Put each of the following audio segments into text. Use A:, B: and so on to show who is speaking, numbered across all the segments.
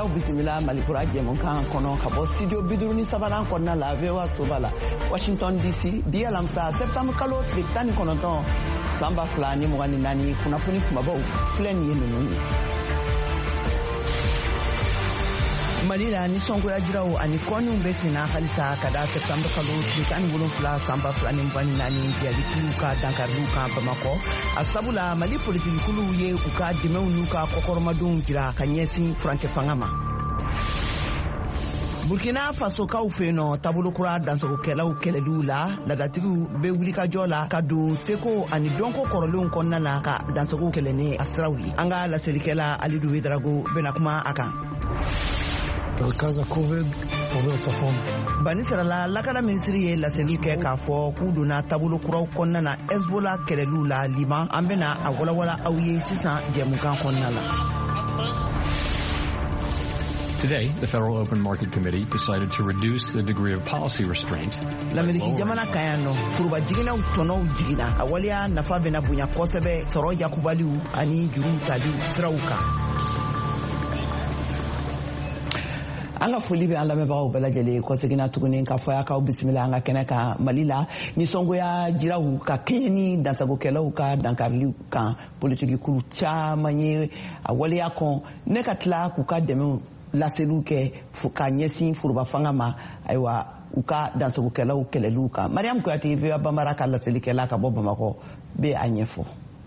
A: lamɛnbagaw bisimila malikura jɛmukan kɔnɔ ka bɔ studio 57 kɔnɔna la VOA soba la Washington DC bi alamisa septembre kalo tile 19 san 2024 kunnafoni kumabaw filɛ nin ye ninnu ye. Mali la nisɔngoya jiraw ani kɔniw bɛ senna halisa ka da septembre kalo tile 17 san 2024 diyalikulu ka dankariw kan Bamakɔ a sabula Mali politikuluw ye u ka dɛmɛw n'u ka kɔkɔrɔmadenw jira ka ɲɛsin furancɛ fanga ma. Burkina Faso kaw fɛ nɔ tabolokura dansogokɛlaw kɛlɛliw la ladatigiw bɛ wulikajɔ la ka don seko ani dɔnko kɔrɔlenw kɔnɔna na ka dansogo kɛlɛ ni a siraw ye. An ka laselikɛla Alidu Wedrago bɛna kuma a kan.
B: מרכז הכובד עובר צפון.
A: Banisarala lakana ministri ye laseli kɛ k'a fɔ k'u donna taabolo kuraw kɔnɔna na Hezbollah kɛlɛliw la Liban an bɛna a walawala aw ye sisan jɛmukan kɔnɔna la.
C: Today, the Federal Open Market Committee decided to reduce the degree of policy restraint.
A: L'Amérique jamana kayano furuba jiginaw tɔnɔw jigina a waliya nafa bɛna bonya kosɛbɛ sɔrɔ yakubaliw ani juru tali siraw kan. An ka foli bɛ an lamɛnbagaw bɛɛ lajɛlen kɔseginna tuguni ka fɔ y'akaw bisimila an ka kɛnɛ kan Mali la nisɔngoya jiraw ka kɛɲɛ ni dansagokɛlaw ka dankariliw kan politikikulu caman ye a waleya kɔn ne ka tila k'u ka dɛmɛw laseliw kɛ ka ɲɛsin foroba fanga ma ayiwa u ka dansagokɛlaw kɛlɛliw kan. Mariam Kuyate VOA Bambara ka laselikɛla ka bɔ Bamakɔ bɛ a ɲɛfɔ.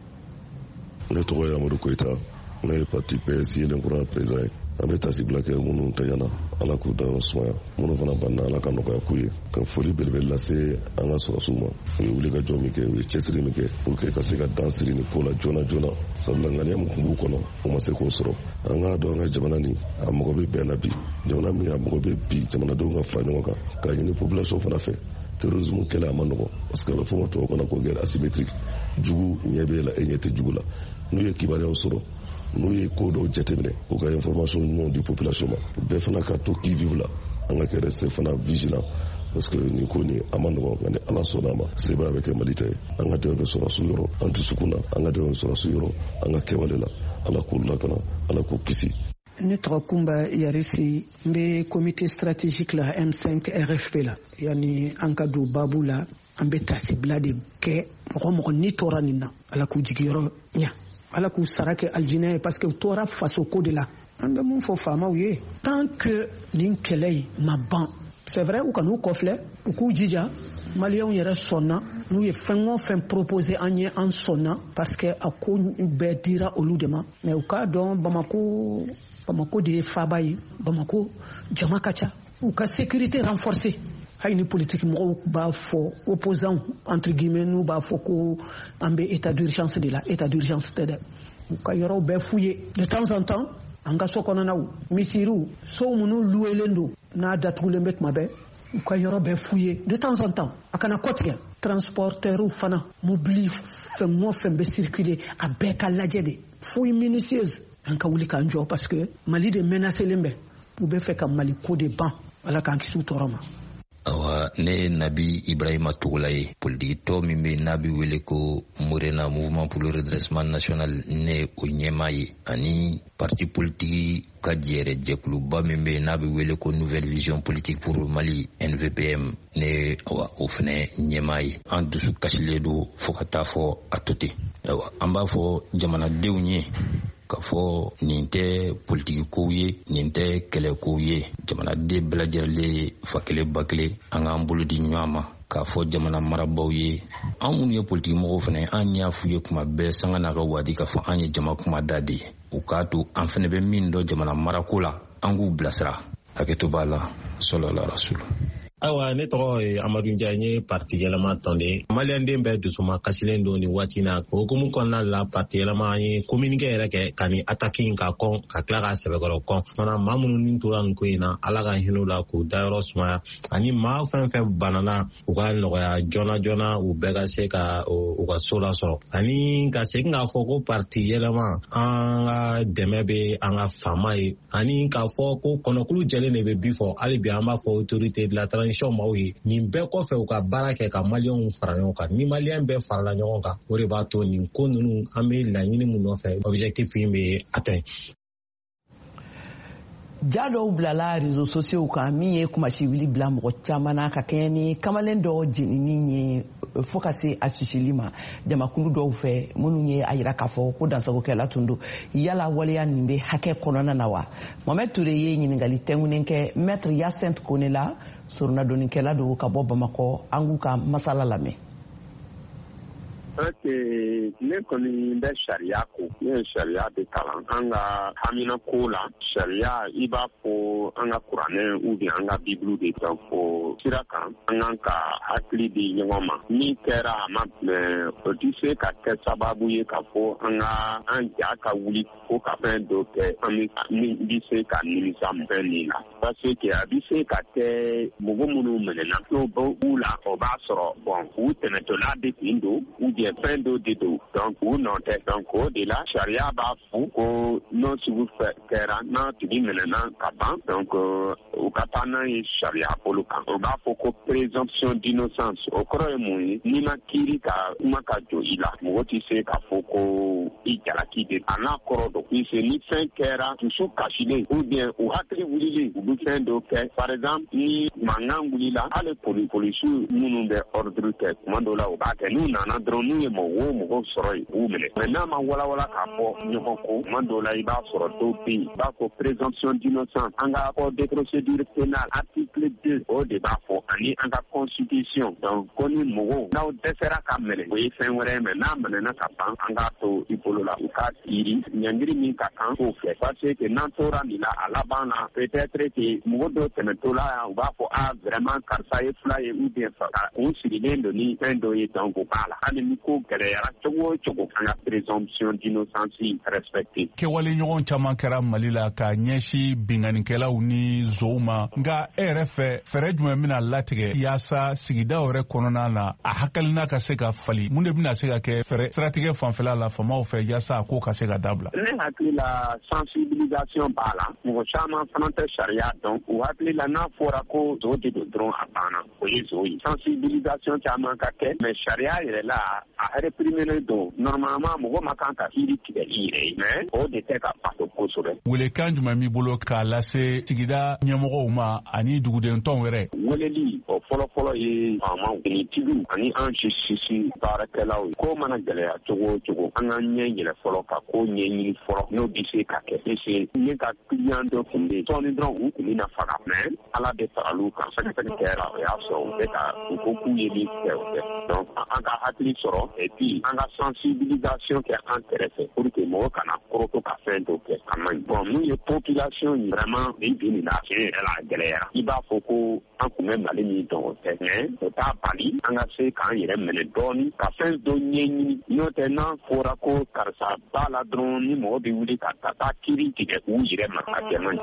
D: Ne tɔgɔ ye Amadou Koyita ne ye parti PS yelen kura président ye. An bɛ taasi bila kɛ minnu tɛɲana ala k'u dayɔrɔ sumaya minnu fana banna ala ka nɔgɔya k'u ye ka foli belebele lase an ka sɔrɔsiw ma u ye wuli ka jɔ min kɛ u ye cɛsiri min kɛ pour que ka se ka dan siri nin ko la joona joona sabula ŋaniya min tun b'u kɔnɔ u ma se k'o sɔrɔ an k'a dɔn an ka jamana nin a mɔgɔ bɛ bɛɛ la bi jamana min a mɔgɔ bɛ bi jamanadenw ka fara ɲɔgɔn kan k'a ɲini population fana fɛ terrorisme kɛlɛ a ma nɔgɔ parce que a bɛ fɔ ma tubabu kan na ko guerre asymétrique jugu ɲɛ b'e la e ɲɛ tɛ jugu la n'u ye kibaruyaw sɔrɔ n'u ye ko dɔw jateminɛ u ka information ɲumanw di population ma bɛɛ fana ka to qui vive la an ka kɛ rester fana vigilant parce que nin ko nin a ma nɔgɔ nka ni ala sɔnna a ma sebaya bɛ kɛ Mali ta ye an ka dɛmɛ bɛ sɔrɔsiw yɔrɔ an dusukun na an ka dɛmɛ bɛ sɔrɔsiw yɔrɔ an ka kɛwale la ala k'u lakana ala k'u kisi.
E: Ne tɔgɔ Kumba Yarisi n bɛ comité stratégique la M5 RFP la yani an ka don babu la an bɛ taasibila de kɛ mɔgɔ mɔgɔ ni tɔɔra nin na ala k'u jigiyɔrɔ ɲa ala k'u sara kɛ aljinɛ ye parce que u tɔɔra faso ko de la an bɛ mun fɔ faamaw ye tant que nin kɛlɛ in ma ban c'est vrai u kan'u kɔfilɛ u k'u jija maliyɛnw yɛrɛ sɔnna n'u ye fɛn o fɛn proposé an ye an sɔnna parce que a ko bɛɛ dira olu de ma mais u k'a dɔn Bamako de ye faaba ye Bamako jama ka ca u ka sécurité renforcée hali ni politique mɔgɔw b'a fɔ opposants entre guillemets n'u b'a fɔ ko an bɛ état d'urgence de la état d'urgence tɛ dɛ u ka yɔrɔw bɛɛ f'u ye de temps en temps an ka so kɔnɔnaw misiriw sow minnu louelen don n'a datugulen bɛ tuma bɛɛ u ka yɔrɔ bɛɛ f'u ye de temps en temps a kana kɔtigɛ transporteurs fana mobili fɛn o fɛn bɛ circuler a bɛɛ ka lajɛ de fouille minutieuse an ka wuli k'an jɔ parce que Mali de menacelen bɛ u bɛ fɛ ka Mali ko de ban ala k'an kisi u tɔɔrɔ ma.
F: Awa ne Nabi Ibrahima Togola ye politikitɔ min bɛ n'a bɛ wele ko Morena Mouvement pour le redressement national ne o ɲɛmaa ye ani parti politique ka jɛɛrɛ jɛkuluba min bɛ n'a bɛ wele ko Nouvelle Vision Politique pour Mali NVPM ne awa o fana ɲɛmaa ye an dusu kasilen don fo ka taa fɔ a to ten awa an b'a fɔ jamanadenw ye ka fɔ nin tɛ politiki kow ye nin tɛ kɛlɛ kow ye jamanaden bɛɛ lajɛlen fa kelen ba kelen an k'an bolo di ɲɔgɔn ma k'a fɔ jamana marabaaw ye an minnu ye politiki mɔgɔw fana an y'a f'u ye kuma bɛɛ sanga n'a ka waati k'a fɔ an ye jama kuma da de ye u k'a to an fana bɛ min dɔn jamana marako la an k'u bilasira hakɛto b'a la sɔlɔla rasulu.
G: Awa ne tɔgɔ ye Amadu Njaye n ye parti yɛlɛma tɔnden maliyɛnden bɛɛ dusuma kasilen don nin waati na o hukumu kɔnɔna la parti yɛlɛma an ye communiqué yɛrɛ kɛ ka nin attaque in ka kɔn ka tila k'a sɛbɛkɔrɔ kɔn fana maa minnu ni tora nin ko in na ala ka hinɛ u la k'u dayɔrɔ sumaya ani maa fɛn fɛn banana u ka nɔgɔya joona joona u bɛɛ ka se ka u ka so lasɔrɔ ani ka segin k'a fɔ ko parti yɛlɛma an ka dɛmɛ bɛ an ka faama ye ani k'a fɔ ko kɔnɔkulu jɛlen de bɛ bi fɔ hali bi an b'a fɔ autorité de la maaw ye nin bɛɛ kɔfɛ u ka baara kɛ ka maliyɛnw fara ɲɔgɔn kan ni maliyɛn bɛɛ farala ɲɔgɔn kan o de b'a to nin ko ninnu an bɛ laɲini mun nɔfɛ objectif in bɛ atteint.
A: Jado blala réseaux sociaux kan mi kumasi wili bla mo chamana ka keni kamalen do jinini ni focusé ashisilima jama kundu do fe munu ye ayira kafo ko dansago kala tundu yala waliya nimbe hake konona nawa Mohamed Touré ye nyingali tengunenke maître Yacinthe Konela surna doni kala do ka boba mako anguka masala lame
H: ne kɔni bɛ sariya ko ne ye sariya de kalan an ka hamina ko la sariya I b'a fɔ an ka kuranɛ ou bien an ka bibiliw de kan fɔ sira kan an kan ka hakili di ɲɔgɔn ma min kɛra a ma mɛ o tɛ se ka kɛ sababu ye ka fɔ an ja ka wuli ko ka fɛn dɔ kɛ min bɛ se ka nimisa fɛn nin la parce que a bɛ se ka kɛ mɔgɔ minnu minɛna n'o b'u la o b'a sɔrɔ u tɛmɛtɔla de tun don ou bien fɛn dɔ de don donc u nɔ tɛ donc o de la sariya b'a fɔ ko n'o sugu kɛra n'a tigi minɛna ka ban donc u ka taa n'a ye sariya bolo kan o b'a fɔ ko présomption d'innocence o kɔrɔ ye mun ye n'i ma kiiri ka kuma ka jɔ I la mɔgɔ tɛ se k'a fɔ ko I jalaki de a n'a kɔrɔ dɔn puisque ni fɛn kɛra dusu kasilen ou bien u hakili wulilen u bɛ fɛn dɔ kɛ par exemple ni mankan wulila hali polisiw minnu bɛ ordre kɛ tuma dɔw la u b'a kɛ n'u nana dɔrɔn n'u ye mɔgɔ sɔrɔ yen u minɛ mais n'a ma walawala k'a fɔ ɲɔgɔn ko tuma dɔw la I b'a sɔrɔ dɔw bɛ yen I b'a fɔ présomption d'innocence an ka code de procédure pénale article 2 o de b'a fɔ ani an ka constitution donc ko ni mɔgɔw n'aw dɛsɛra ka minɛ o ye fɛn wɛrɛ ye mais n'a minɛna ka ban an k'a to I bolo la u k'a kiiri ɲangiri min ka kan k'o kɛ parce que n'an tora nin la a laban na peut-être que mɔgɔ dɔw tɛmɛtɔ la yan u b'a fɔ vraiment karisa ye fila ye ou bien faga u sigilen don ni fɛn dɔ ye donc o b'a la hali ni ko gɛlɛyara cogo o cogo an ka présomption d'innocence respectée.
I: Kɛwale ɲɔgɔn caman kɛra Mali la ka ɲɛsin binganikɛlaw ni zow ma nka e yɛrɛ fɛ fɛɛrɛ jumɛn bɛna latigɛ yaasa sigida yɛrɛ kɔnɔna na a hakilina ka se ka fali mun de bɛna se ka kɛ fɛɛrɛ siratigɛ fanfɛla la famaw fɛ yaasa a ko ka se ka dabila.
H: Ne hakili la sensibilisation b'a la mɔgɔ caman fana tɛ sariya dɔn u hakili la n'a fɔra ko zo de don dɔrɔn a banna o ye zo ye sensibilisation caman ka kɛ mais sariya yɛrɛ la a reprimé don normalement mɔgɔ ma kan ka kiiri tigɛ I yɛrɛ ye mais o de tɛ ka bato kosɛbɛ.
I: Welekan jumɛn b'i bolo k'a lase sigida ɲɛmɔgɔw ma ani dugudentɔnw yɛrɛ.
H: Weleli o fɔlɔfɔlɔ ye faamaw finitigiw ani an sisi baarakɛlaw ye ko mana gɛlɛya cogo o cogo an ka ɲɛ yɛlɛ fɔlɔ ka ko ɲɛɲini fɔlɔ n'o bɛ se ka kɛ ese ne ka client dɔ tun bɛ yen sɔɔni dɔrɔn u tun bɛna faga mais ala de faral'u kan sɛgɛsɛgɛ kɛra o y'a sɔrɔ u bɛ ka u ko k'u ye min kɛ o tɛ donc an ka hakili sɔrɔ et puis an ka sensibilisation kɛ an kɛrɛfɛ pour que mɔgɔ kana kɔrɔtɔ ka fɛn dɔ kɛ a man ɲi bon n'u ye population ye vraiment nin bi nin na tiɲɛ yɛrɛ la a gɛlɛyara I b'a fɔ ko an kun bɛ Mali min dɔn o tɛ mais o t'a bali an ka se k'an yɛrɛ minɛ dɔɔni ka fɛn dɔ ɲɛɲini n'o tɛ n'an fɔra ko karisa b'a la dɔrɔn ni mɔgɔ bɛ wuli ka taa kiiri tigɛ u yɛrɛ ma a kɛ man ɲi.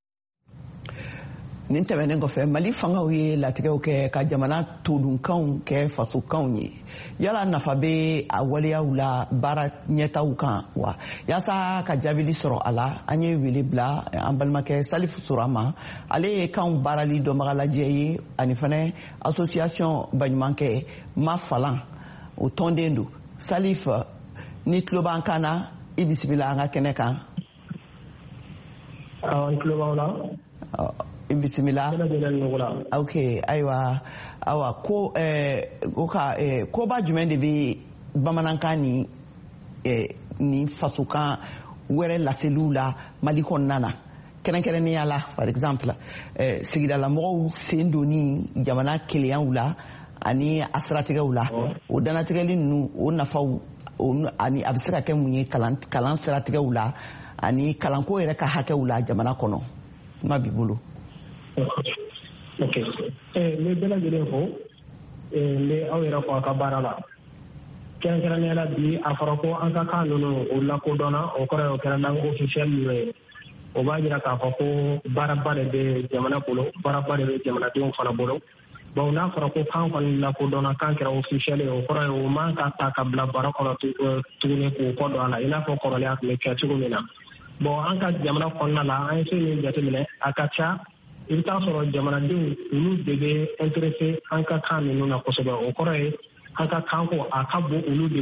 A: nin tɛmɛnen kɔfɛ Mali fangaw ye latigɛw kɛ ka jamana todunkanw kɛ fasokanw ye yala nafa bɛ a waleyaw la baara ɲɛtaw kan wa yaasa ka jaabili sɔrɔ a la an ye wele bila an balimakɛ Salifu Surama ale ye kanw baarali dɔnbaga lajɛ ye ani fana association baɲumankɛ ma falan o tɔnden don Salifu ni tulo b'an kan na I bisimila an ka kɛnɛ kan.
J: N tulo b'aw la.
A: Bisimila. Ok, ayiwa awa ko koba jumɛn de bɛ bamanankan ni fasokan wɛrɛ laseliw la Mali kɔnɔna na kɛrɛnkɛrɛnnenya la par exemple sigidalamɔgɔw sen donni jamana keleyaw la ani a siratigɛw la o danatigɛli ninnu o nafaw ani a bɛ se ka kɛ mun ye kalan siratigɛw la ani kalanko yɛrɛ ka hakɛw la jamana kɔnɔ kuma b'i bolo.
J: Ok. Ne bɛɛ lajɛlen fo n bɛ aw yɛrɛ fɔ a ka baara la kɛrɛnkɛrɛnnenya la bi a fɔra ko an ka kan ninnu o lakodɔnna o kɔrɔ ye o kɛra langue officielle ninnu ye o b'a jira k'a fɔ ko baaraba de bɛ jamana bolo baaraba de bɛ jamanadenw fana bolo bon n'a fɔra ko kan kɔni lakodɔnna kan kɛra officielle ye o kɔrɔ ye o man ka ta ka bila baara kɔnɔ tuguni k'o kɔ don a la i n'a fɔ kɔrɔlen a tun bɛ kɛ cogo min na bon an ka jamana kɔnɔna la an ye se min jateminɛ a ka ca I bɛ taa sɔrɔ jamanadenw olu de bɛ intéressé an ka kan ninnu na kosɛbɛ o kɔrɔ ye an ka kan ko a ka bon olu de